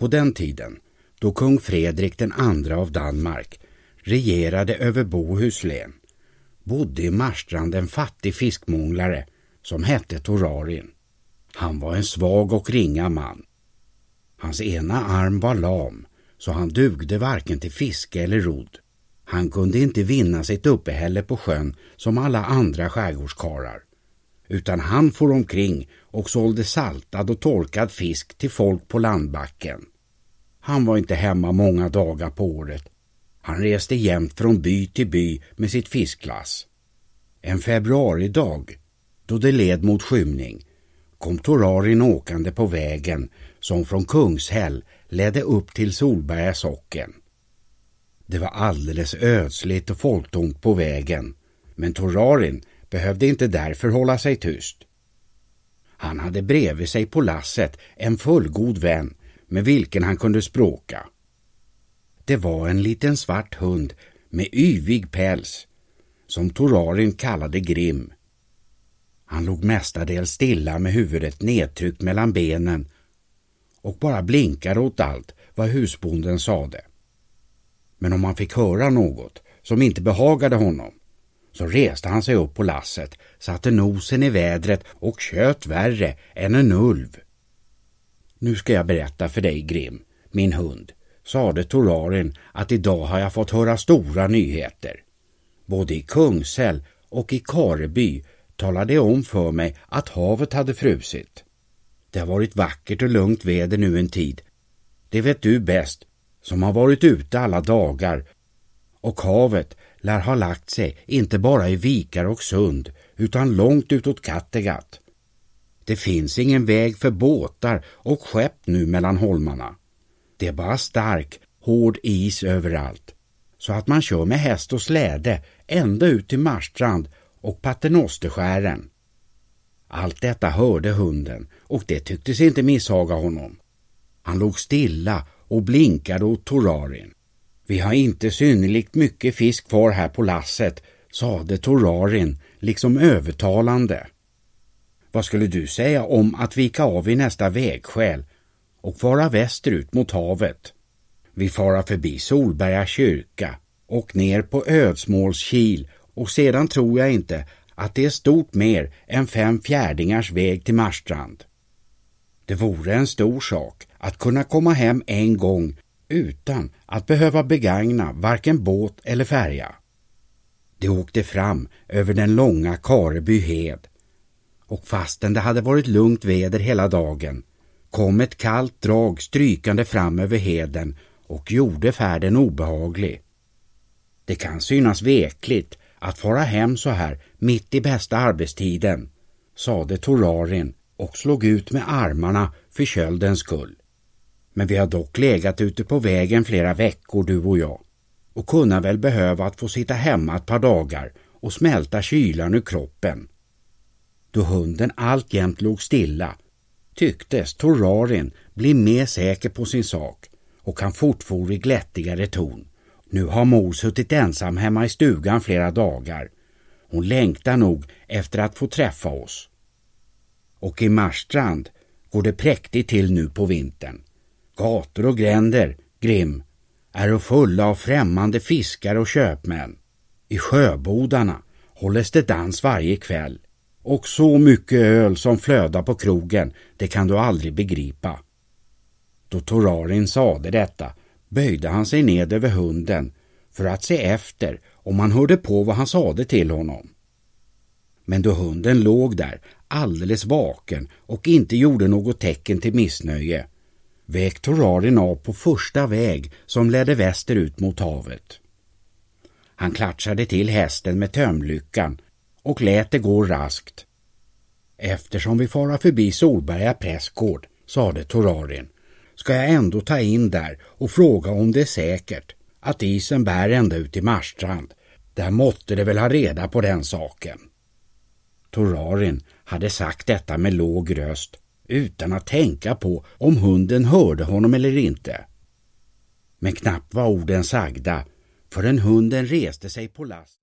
På den tiden, då kung Fredrik den andra av Danmark regerade över Bohuslän, bodde i Marstrand en fattig fiskmånglare som hette Torarin. Han var en svag och ringa man. Hans ena arm var lam, så han dugde varken till fiske eller rodd. Han kunde inte vinna sitt uppehälle på sjön som alla andra skärgårdskarar, utan han for omkring och sålde saltad och torkad fisk till folk på landbacken. Han var inte hemma många dagar på året. Han reste jämt från by till by med sitt fisklass. En februaridag, då det led mot skymning, kom Torarin åkande på vägen som från Kungshäll ledde upp till Solberga socken. Det var alldeles ödsligt och folktomt på vägen, men Torarin behövde inte därför hålla sig tyst. Han hade bredvid sig på lasset en fullgod vän med vilken han kunde språka. Det var en liten svart hund med yvig päls som Torarin kallade Grim. Han låg mestadels stilla med huvudet nedtryckt mellan benen och bara blinkade åt allt vad husbonden sade. Men om han fick höra något som inte behagade honom, så reste han sig upp på lasset, satte nosen i vädret och tjöt värre än en ulv. Nu ska jag berätta för dig, Grim, min hund, sade Torarin, att idag har jag fått höra stora nyheter. Både i Kungshäll och i Kareby talade om för mig att havet hade frusit. Det har varit vackert och lugnt väder nu en tid. Det vet du bäst, som har varit ute alla dagar. Och havet lär ha lagt sig inte bara i vikar och sund, utan långt utåt Kattegatt. Det finns ingen väg för båtar och skepp nu mellan holmarna. Det är bara stark, hård is överallt, så att man kör med häst och släde ända ut till Marstrand och Paternosteskären. Allt detta hörde hunden, och det tycktes inte misshaga honom. Han låg stilla och blinkade åt Torarin. Vi har inte synnerligt mycket fisk kvar här på lasset, sade Torarin liksom övertalande. Vad skulle du säga om att vika av i nästa vägskäl och fara västerut mot havet? Vi fara förbi Solberga kyrka och ner på Ödsmålskil, och sedan tror jag inte att det är stort mer än 5 fjärdingars väg till Marstrand. Det vore en stor sak att kunna komma hem en gång utan att behöva begagna varken båt eller färja. Det åkte fram över den långa Kareby hed, och fastän det hade varit lugnt väder hela dagen kom ett kallt drag strykande fram över heden och gjorde färden obehaglig. Det kan synas vekligt att fara hem så här mitt i bästa arbetstiden, sade Torarin och slog ut med armarna för köldens skull. Men vi har dock legat ute på vägen flera veckor, du och jag, och kunna väl behöva att få sitta hemma ett par dagar och smälta kylan ur kroppen. Då hunden alltjämt låg stilla tycktes Torarin bli mer säker på sin sak, och han fortfor i glättigare ton. Nu har mor suttit ensam hemma i stugan flera dagar. Hon längtar nog efter att få träffa oss. Och i Marstrand går det präktigt till nu på vintern. Gator och gränder, Grim, är fulla av främmande fiskare och köpmän. I sjöbodarna hålles det dans varje kväll. Och så mycket öl som flödar på krogen, det kan du aldrig begripa. Då Torarin sade detta böjde han sig ned över hunden för att se efter om han hörde på vad han sade till honom. Men då hunden låg där alldeles vaken och inte gjorde något tecken till missnöje, väg Torarin av på första väg som ledde västerut mot havet. Han klatschade till hästen med tömlyckan och lät det gå raskt. Eftersom vi fara förbi Solberga prästgård, sade Torarin, ska jag ändå ta in där och fråga om det är säkert att isen bär ända ut i Marstrand. Där måtte det väl ha reda på den saken. Torarin hade sagt detta med låg röst utan att tänka på om hunden hörde honom eller inte. Men knappt var orden sagda förrän hunden reste sig på last.